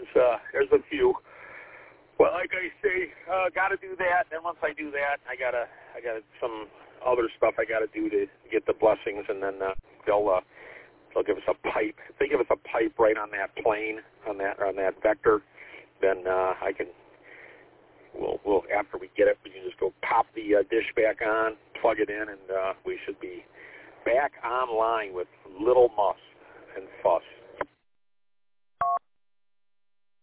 there's a few. Well, like I say, got to do that. Then once I do that, I got some other stuff I got to do to get the blessings, and then they'll give us a pipe. If they give us a pipe right on that plane, on that vector, then we'll after we get it, we can just go pop the dish back on, plug it in, and we should be back online with little muss and fuss.